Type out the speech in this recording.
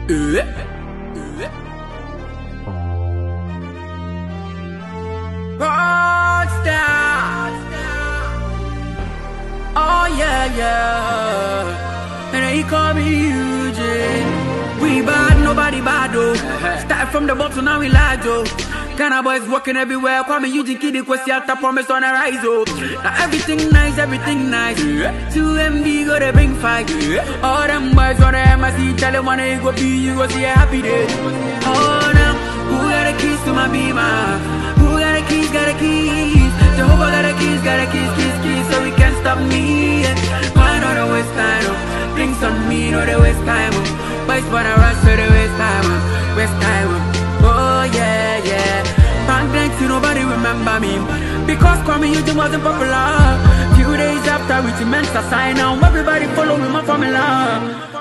Rockstar. Oh yeah, yeah. And they call me Eugene. We bad, nobody bad though. Start from the bottom, now we lie though. Ghana boys walking everywhere, call me Eugene Kid, question after promise on a rise oh. Now everything nice, everything nice. 2MB go to bring fight. All them boys on the MIC, tell them when they go be, you go see a happy day. Oh now, who got the keys to my beamer? Who got the keys, got the keys? Jehovah got the keys, keys, so we can't stop me. Why not the waste time? Drinks on me, no the waste time. Boys wanna rush for the waste time, waste time. Oh yeah, yeah. Back then, see nobody remember me because Kwame Eugene wasn't popular. Few days after, reaching men's sign now, everybody follow me my formula.